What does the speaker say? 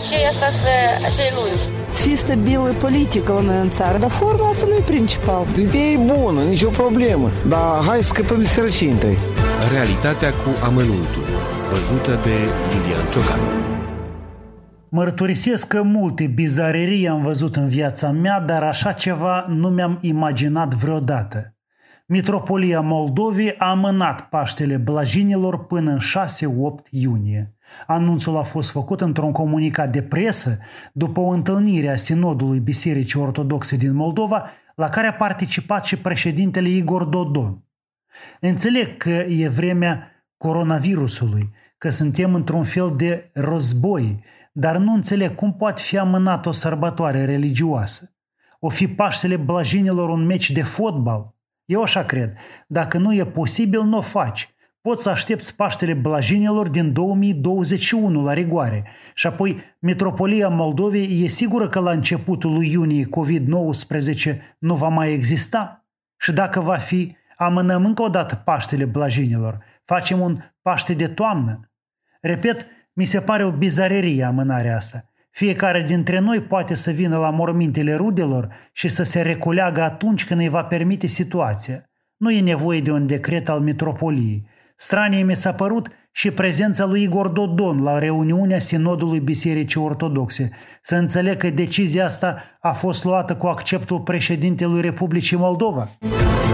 acei lungi. Să fie stabilă politică la noi în țară, dar forma asta nu e principal. Ideea e bună, nicio problemă, dar hai să scăpăm de sărăcie întâi. Realitatea cu amănuntul, văzută de Lilian Ciocan. Mărturisesc că multe bizarerii am văzut în viața mea, dar așa ceva nu mi-am imaginat vreodată. Mitropolia Moldovei a amânat Paștele Blajinilor până în 6-8 iunie. Anunțul a fost făcut într-un comunicat de presă după o întâlnire a Sinodului Bisericii Ortodoxe din Moldova, la care a participat și președintele Igor Dodon. Înțeleg că e vremea coronavirusului, că suntem într-un fel de război, dar nu înțeleg cum poate fi amânat o sărbătoare religioasă. O fi Paștele Blajinilor un meci de fotbal? Eu așa cred. Dacă nu e posibil, nu o faci. Poți să aștepți Paștele Blajinilor din 2021 la rigoare. Și apoi Mitropolia Moldovei e sigură că la începutul lui iunie COVID-19 nu va mai exista? Și dacă va fi, amânăm încă o dată Paștele Blajinilor. Facem un Paște de toamnă. Repet, mi se pare o bizarerie amânarea asta. Fiecare dintre noi poate să vină la mormintele rudelor și să se reculeagă atunci când îi va permite situația. Nu e nevoie de un decret al mitropoliei. Stranie mi s-a părut și prezența lui Igor Dodon la reuniunea Sinodului Bisericii Ortodoxe. Să înțeleg că decizia asta a fost luată cu acceptul președintelui Republicii Moldova.